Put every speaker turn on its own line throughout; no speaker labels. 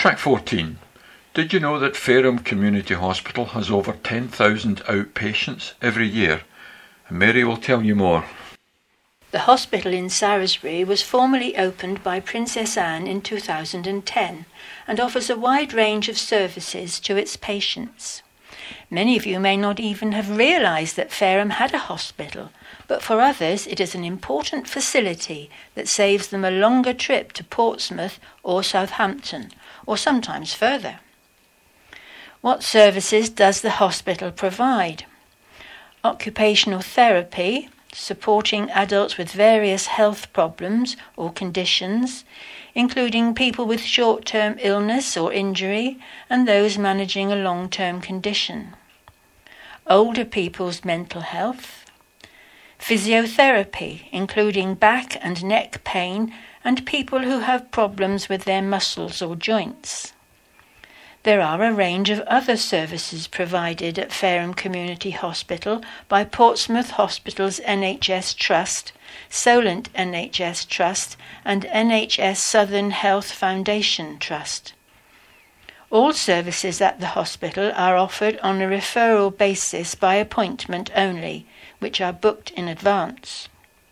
Track 14. Did you know that Fareham Community Hospital has over 10,000 outpatients every year? Mary will tell you more.
The hospital in Salisbury was formally opened by Princess Anne in 2010 and offers a wide range of services to its patients. Many of you may not even have realised that Fareham had a hospital, but for others it is an important facility that saves them a longer trip to Portsmouth or Southampton, or sometimes further. What services does the hospital provide? Occupational therapy, supporting adults with various health problems or conditions, including people with short-term illness or injury and those managing a long-term condition. Older people's mental health. Physiotherapy, including back and neck pain and people who have problems with their muscles or joints. There are a range of other services provided at Fareham Community Hospital by Portsmouth Hospitals NHS Trust, Solent NHS Trust and NHS Southern Health Foundation Trust. All services at the hospital are offered on a referral basis by appointment only, which are booked in advance.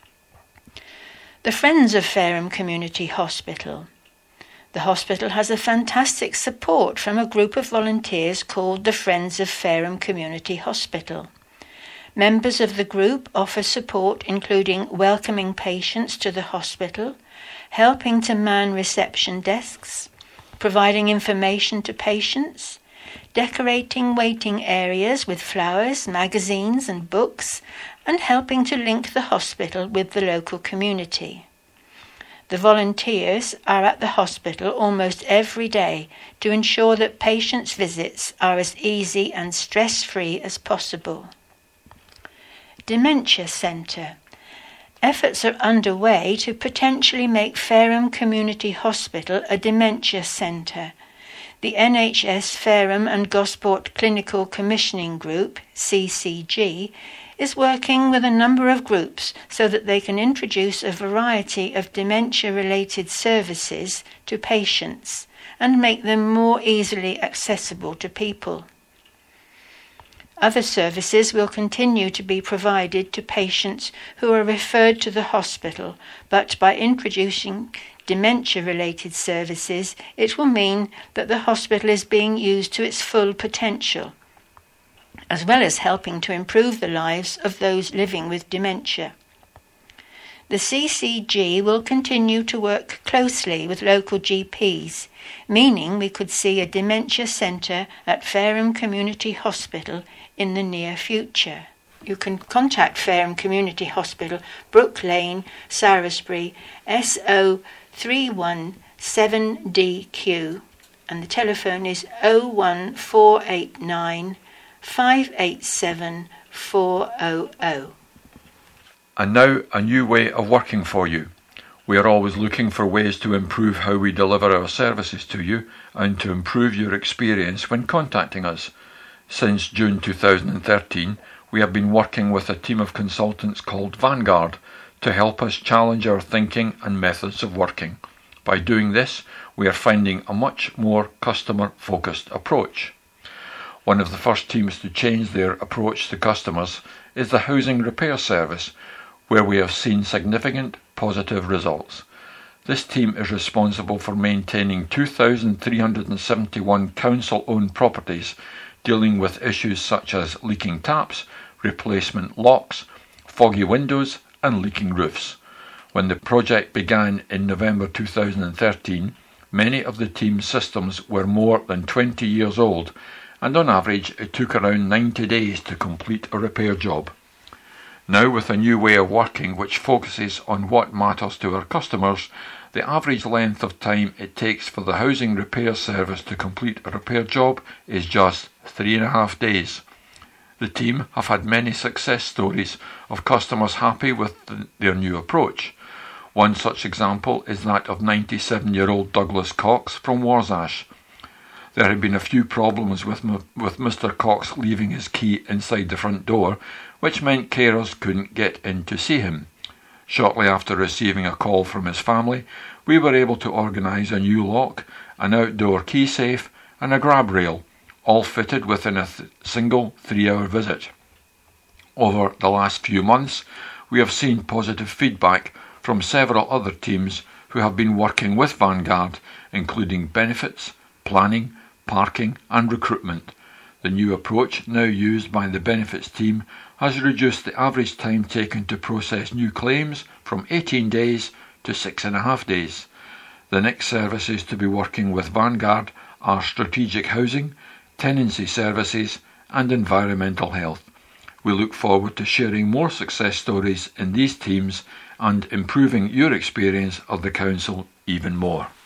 The Friends of Fareham Community Hospital. The hospital has a fantastic support from a group of volunteers called the Friends of Fareham Community Hospital. Members of the group offer support including welcoming patients to the hospital, helping to man reception desks, providing information to patients, decorating waiting areas with flowers, magazines and books, and helping to link the hospital with the local community. The volunteers are at the hospital almost every day to ensure that patients' visits are as easy and stress-free as possible. Dementia Centre. Efforts are underway to potentially make Fareham Community Hospital a dementia centre. The NHS Fareham and Gosport Clinical Commissioning Group, CCG, is working with a number of groups so that they can introduce a variety of dementia-related services to patients and make them more easily accessible to people. Other services will continue to be provided to patients who are referred to the hospital, but by introducing dementia-related services, it will mean that the hospital is being used to its full potential, as well as helping to improve the lives of those living with dementia. The CCG will continue to work closely with local GPs, meaning we could see a dementia centre at Fareham Community Hospital in the near future. You can contact Fareham Community Hospital, Brook Lane, Salisbury, SO317DQ, and the telephone is 01489 587 400.
And now a new way of working for you. We are always looking for ways to improve how we deliver our services to you and to improve your experience when contacting us. Since June 2013, we have been working with a team of consultants called Vanguard to help us challenge our thinking and methods of working. By doing this, we are finding a much more customer-focused approach. One of the first teams to change their approach to customers is the Housing Repair Service, where we have seen significant positive results. This team is responsible for maintaining 2,371 council-owned properties, dealing with issues such as leaking taps, replacement locks, foggy windows and leaking roofs. When the project began in November 2013, many of the team's systems were more than 20 years old, and on average it took around 90 days to complete a repair job. Now, with a new way of working which focuses on what matters to our customers, the average length of time it takes for the Housing Repair Service to complete a repair job is just 3.5 days. The team have had many success stories of customers happy with their new approach. One such example is that of 97-year-old Douglas Cox from Warsash. There had been a few problems with Mr. Cox leaving his key inside the front door, which meant carers couldn't get in to see him. Shortly after receiving a call from his family, we were able to organise a new lock an outdoor key safe and a grab rail, all fitted within a single 3-hour visit. Over the last few months, we have seen positive feedback from several other teams who have been working with Vanguard, including benefits, planning, parking and recruitment. The new approach now used by the benefits team has reduced the average time taken to process new claims from 18 days to 6.5 days. The next services to be working with Vanguard are strategic housing, tenancy services and environmental health. We look forward to sharing more success stories in these teams and improving your experience of the Council even more.